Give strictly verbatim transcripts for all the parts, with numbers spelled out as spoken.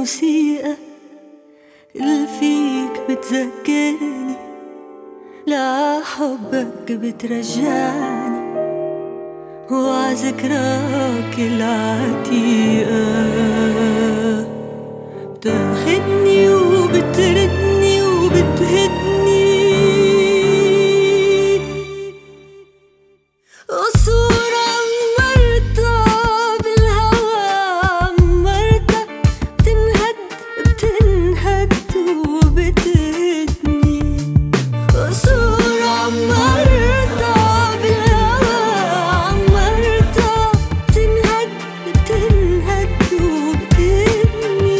الموسيقى اللي فيك بتذكرني لحبك بترجعني وعذكراك العتيقة بتاخدني وبتردني وبتهدني قصور عمرتها بالهوى عمرتها بتنهد بتنهد وبتهدني قصور عمرتها بالهوى عمرتها بتنهد بتنهد وبتهدني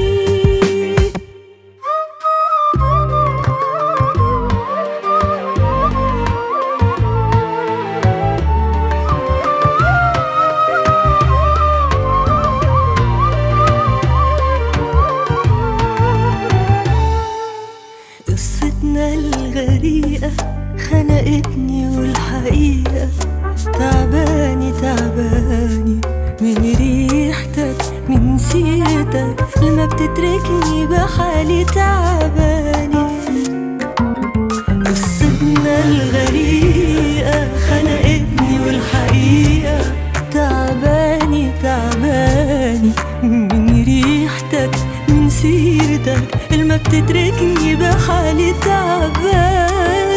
قصتنا الغريقة خنقتني والحقيقة تعباني تعباني من ريحتك من سيرتك لما بتتركني بحالي تعباني قصتنا الغريقة خنقتني والحقيقة تعباني تعباني من ريحتك من سيرتك لما بتتركني بحالي تعباني